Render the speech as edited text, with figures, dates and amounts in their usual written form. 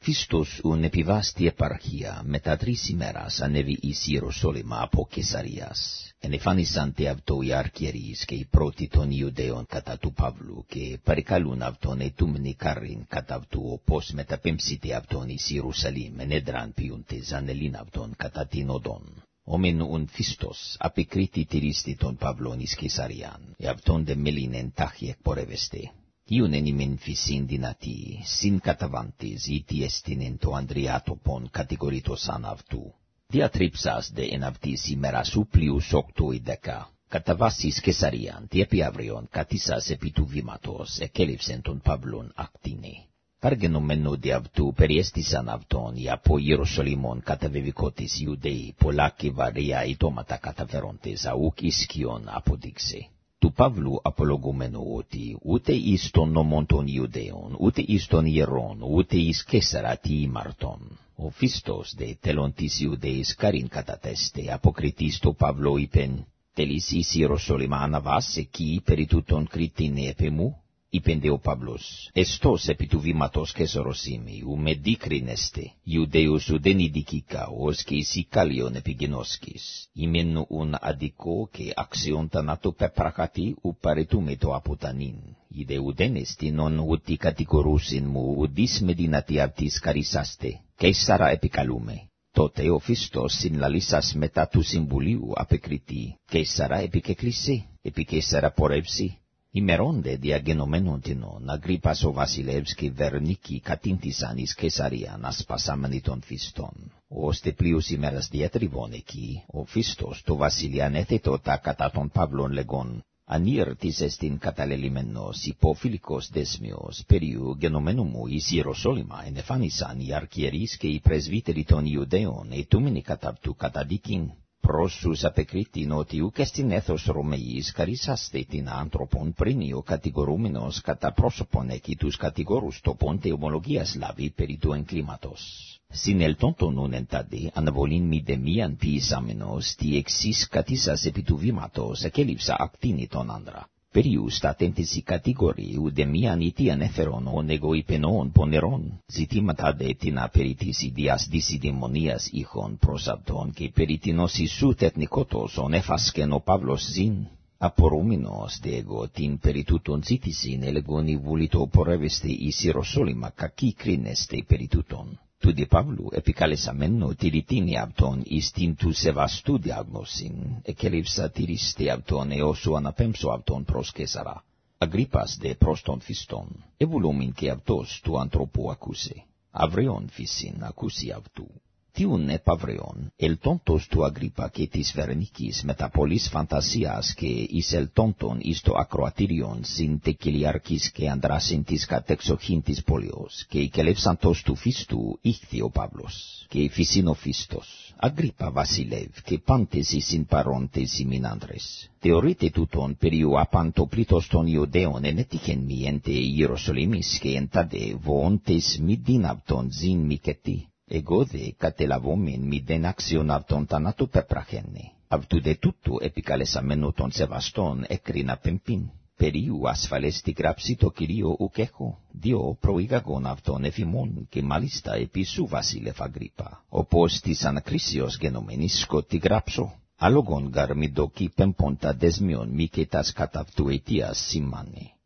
Φίστος ουν επιβάστη επαρχία μετά 3 ημέρας ανέβη εις Ιεροσόλυμα από Καισαρίας. Ενεφάνισαν τε αυτό οι αρχιερείς και οι πρώτοι των Ιουδαίων κατά του Παύλου και παρικαλούν αυτόν ετούμενη κάριν κατά αυτού όπως μεταπέμψητε αυτόν εις Ιερουσαλήμ ενέδραν ποιούντες ανελήν αυτόν κατά την οδόν. Όμεν ουν Φίστος απεκρίτη τηρίστη των Παύλων εις Καισαριάν, αυτόν δε μέλην εντάχει εκπορεύεστε. Ιουν εν ημεν φυσίν δυνατή, συν καταβάντες, ήτι εστιν εν το Ανδριάτοπον κατηγορήτωσαν αυτού. Διατρίψας δε εν αυτής ημέρας ούπλιους 8 ή 10, καταβάσεις Καισαριάν, τι επί αύριον κατήσας επί του βήματος, εκέλειψεν τον Παύλον ακτίνε. Παργενωμένο δε αυτού περιέστησαν αυτόν, οι από Ιεροσολύμων καταβεβικότης Ιουδαίοι, πολλά και βαρέα ητώματα καταφέροντες, αούκ ισκιον αποδείξε. Του Παύλου απολογούμενο ότι ούτε εις των νόμων των Ιουδαίων, ούτε εις των ιερών, ούτε εις Καίσαρα τι ημαρτών. Ο Φίστος δε τέλων της Ιουδαίης καρίν κατατέστε, αποκριτής το Παύλο είπεν, τελείς εις Ιεροσόλυμα αναβάς εκεί περί τούτον κριτίνε επί μου. Είπεν δε ο Παύλος, εστός επί του βήματος Καίσαρος είμαι, ου με δίκρινεστε, Ιουδαίος ουδεν ειδικήκα, ως και εις Ικάλιον επιγενόσκης. Ειμεν ουν αδικό και αξιον θανάτου πεπραχατή, ου παρετούμε το αποτανήν. Ιδε ουδεν εστινον ουτι κατηγορούσιν μου, ουδείς με δυνατή αυτής καρισάστε, Καίσαρα επικαλούμε. Τότε ο Φίστος συνλαλήσας μετά του συμβουλίου απεκριτή, Καίσαρα επικεκλεισέ, επί Καίσαρα πορεύσει. Ημερώνde διαγενωμένων τινών, Αγρίππας ο βασιλεύς και Βερνίκη κατήντησαν εις Καισαρίαν ασπασάμενοι των Φίστων. Ώστε πλείους ημέρας διατριβών εκεί, ο Φίστος το βασιλιάν έθετοτα κατά τον Παύλον λεγόν, ανήρτης εστιν καταλελειμενός υποφιλικός δέσμιος, περίου γενομένου μου εις Ιεροσόλυμα ενεφάνισαν οι αρχιερείς και οι πρεσβύτεροι των Ιουδαίων, ετούμενοι κατά αυτού καταδίκην. Πρόσους απεκρίτην ότι ουκ εστιν έθος Ρωμαίης καρίσαστε την άνθρωπον πριν ο κατηγορούμενος κατά πρόσωπον εκεί τους κατηγόρους τοπών τε ομολογίας λάβει περί του εγκλήματος. Συνελτόντων ουν εντάδε αναβολήν μη δεμίαν ποιησάμενος τι εξής κατήσας επί του βήματος εκέλειψα ακτίνη τον άντρα. Περιούς τα τέντες κατηγορεί ουδε μίαν ητίαν έφερον ον εγώ υπενών πονερών, ζητήματα δε την περί της ιδίας δυσιδαιμονίας ήχων προς αυτόν και περί τινός Ιησού τεθνικότος ον έφασκεν ο Παύλος ζήν. Απορούμενος δε εγώ την περί τούτον ζήτησιν ελεγόν η βουλητό πορεύεστε εις Ιεροσόλυμα κακή κρίνεστε περί τούτον. Του δε Παύλου επικαλεσαμένο τηρητήνει αυτόν εις την του σεβαστού διάγνωσιν, εκέλειψα τηρήστε αυτόν έως ο αναπέμψω αυτόν προς Καίσαρα. Αγρίππας δε προς τον Φίστον, ευουλόμην και αυτός του ανθρώπου ακούσε. Αυρεόν φύσιν ακούσει αυτού. Τιούν επαυρεόν, ελτόντος του Αγρίππα και της Βερνίκης μετά πολλής φαντασίας και εις ελτόντων εις το ακροατήριον συν τε κυλιαρκής και ανδράσιν της κατεξοχήν της πόλεως, και εκελεύσαντος του Φίστου ήχθη ο Παύλος, και φύσιν ο Φίστος, Αγρίππα βασιλεύ, και πάντες εις συν παρόντες ημινάνδρες. Θεωρείται τούτον περίου απάντο πλήτος των Ιουδαίων ενέτυχεν μη εν τε Ιεροσολύμης και εν τάδε βοόντες μη δύναυτον ζήν μικετή. Εγώ δε κατελαβόμην μη δεν άξιον αυτον θανάτου πεπραχένε. Αυτού δε τούτου επικαλεσαμένο των σεβαστών έκρινα πεμπίν. Περίου ασφαλές τη γράψη το Κυρίο ουκ έχω, διό προηγαγόν αυτον εφημών και μάλιστα επί σου βασίλευ Αγρίππα, όπως της ανακρίσεως γενομένης σκότη γράψω. Αλογόν γαρ μη δοκί πεμπόντα δεσμιον μη και τας κατά αυτού αιτίας σημάνε.